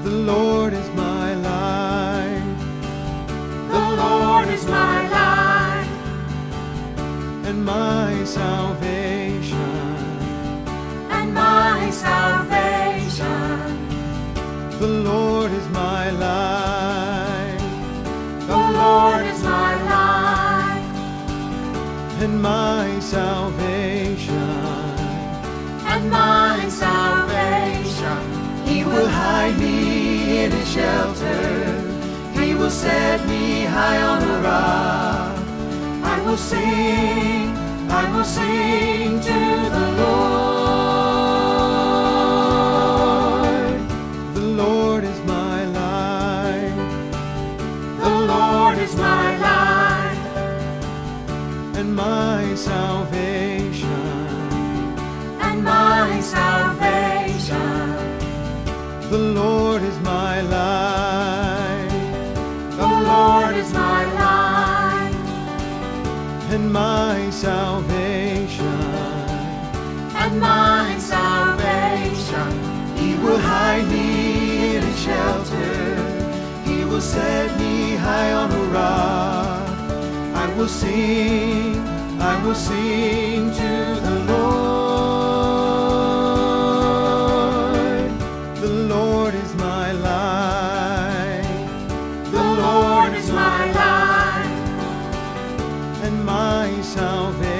The Lord is my light. The Lord is my light And my salvation. and my salvation. The Lord is my light. The Lord is my light And my salvation. and my salvation. He will hide me in His shelter. He will set me high on a rock. I will sing to the Lord. The Lord is my light. The Lord is my light And my salvation. and my salvation. The Lord is my light. The Lord is my light And my salvation. and my salvation. He will hide me in His shelter. He will set me high on a rock. I will sing to the Lord. The Lord is my light. The Lord is my light And my salvation.